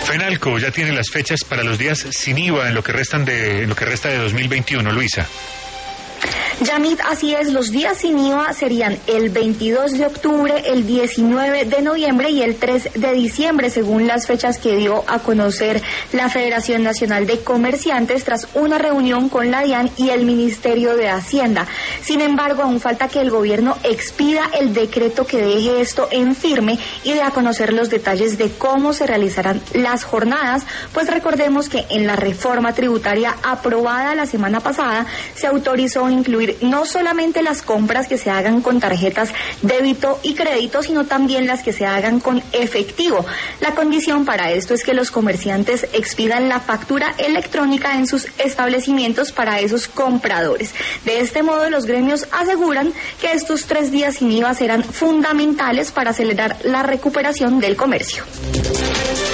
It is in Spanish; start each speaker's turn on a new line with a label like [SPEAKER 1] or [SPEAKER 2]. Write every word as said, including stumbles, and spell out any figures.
[SPEAKER 1] FENALCO ya tiene las fechas para los días sin I V A en lo que restan de en lo que resta de dos mil veintiuno, Luisa.
[SPEAKER 2] Yamit, así es, los días sin I V A serían el veintidós de octubre, el diecinueve de noviembre y el tres de diciembre, según las fechas que dio a conocer la Federación Nacional de Comerciantes tras una reunión con la DIAN y el Ministerio de Hacienda. Sin embargo, aún falta que el gobierno expida el decreto que deje esto en firme y dé a conocer los detalles de cómo se realizarán las jornadas, pues recordemos que en la reforma tributaria aprobada la semana pasada se autorizó incluir no solamente las compras que se hagan con tarjetas débito y crédito, sino también las que se hagan con efectivo. La condición para esto es que los comerciantes expidan la factura electrónica en sus establecimientos para esos compradores. De este modo, los gremios aseguran que estos tres días sin I V A serán fundamentales para acelerar la recuperación del comercio.